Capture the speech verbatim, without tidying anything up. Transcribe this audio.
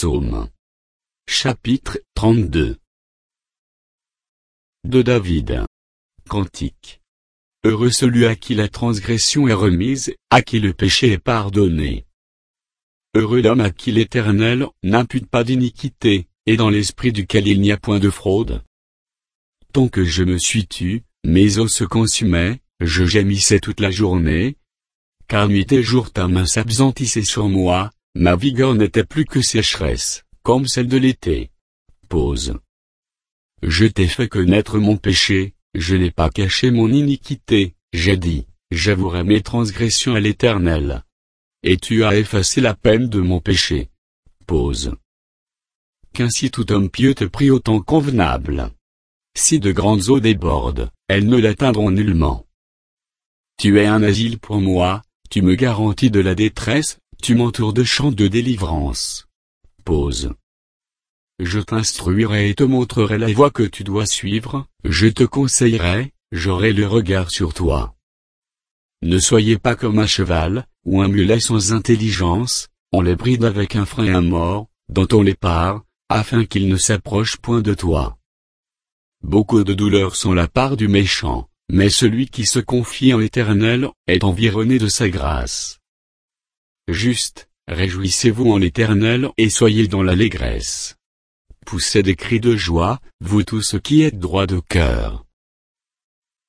Psaume. Chapitre trente-deux. De David. Cantique. Heureux celui à qui la transgression est remise, à qui le péché est pardonné. Heureux l'homme à qui l'Éternel n'impute pas d'iniquité, et dans l'esprit duquel il n'y a point de fraude. Tant que je me suis tu, mes os se consumaient, je gémissais toute la journée. Car nuit et jour ta main s'absentissait sur moi, ma vigueur n'était plus que sécheresse, comme celle de l'été. Pause. Je t'ai fait connaître mon péché, je n'ai pas caché mon iniquité, j'ai dit, j'avouerai mes transgressions à l'Éternel. Et tu as effacé la peine de mon péché. Pause. Qu'ainsi tout homme pieux te prie au temps convenable. Si de grandes eaux débordent, elles ne l'atteindront nullement. Tu es un asile pour moi, tu me garantis de la détresse, tu m'entoures de chants de délivrance. Pause. Je t'instruirai et te montrerai la voie que tu dois suivre, je te conseillerai, j'aurai le regard sur toi. Ne soyez pas comme un cheval, ou un mulet sans intelligence, on les bride avec un frein à mort, dont on les pare, afin qu'ils ne s'approchent point de toi. Beaucoup de douleurs sont la part du méchant, mais celui qui se confie en l'Éternel est environné de sa grâce. Juste, réjouissez-vous en l'Éternel et soyez dans l'allégresse. Poussez des cris de joie, vous tous qui êtes droits de cœur.